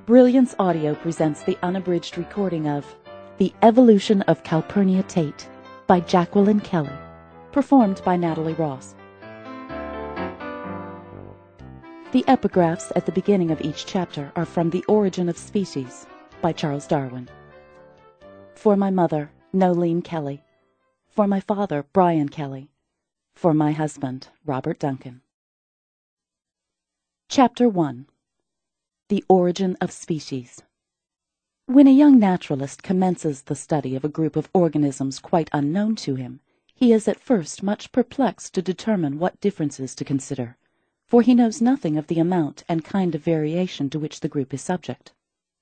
Brilliance Audio presents the unabridged recording of The Evolution of Calpurnia Tate by Jacqueline Kelly, performed by Natalie Ross. The epigraphs at the beginning of each chapter are from The Origin of Species by Charles Darwin. For my mother, Nolene Kelly. For my father, Brian Kelly. For my husband, Robert Duncan. Chapter 1. The Origin of Species. When a young naturalist commences the study of a group of organisms quite unknown to him, he is at first much perplexed to determine what differences to consider, for he knows nothing of the amount and kind of variation to which the group is subject.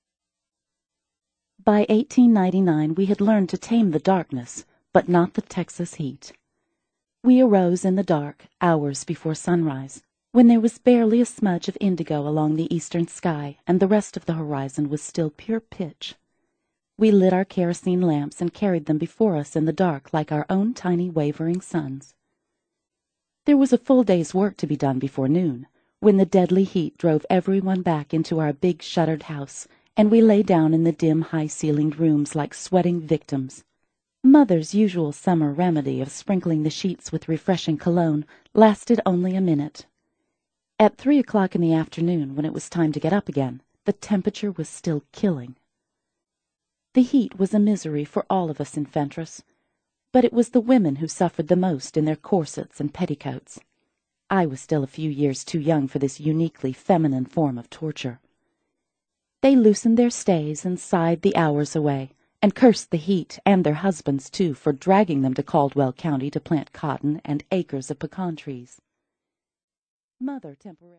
By 1899 we had learned to tame the darkness, but not the Texas heat. We arose in the dark, hours before sunrise, when there was barely a smudge of indigo along the eastern sky, and the rest of the horizon was still pure pitch. We lit our kerosene lamps and carried them before us in the dark like our own tiny wavering suns. There was a full day's work to be done before noon, when the deadly heat drove everyone back into our big shuttered house, and we lay down in the dim, high-ceilinged rooms like sweating victims. Mother's usual summer remedy of sprinkling the sheets with refreshing cologne lasted only a minute. At 3 o'clock in the afternoon, when it was time to get up again, the temperature was still killing. The heat was a misery for all of us in Fentress, but it was the women who suffered the most in their corsets and petticoats. I was still a few years too young for this uniquely feminine form of torture. They loosened their stays and sighed the hours away, and cursed the heat and their husbands, too, for dragging them to Caldwell County to plant cotton and acres of pecan trees. Mother temporarily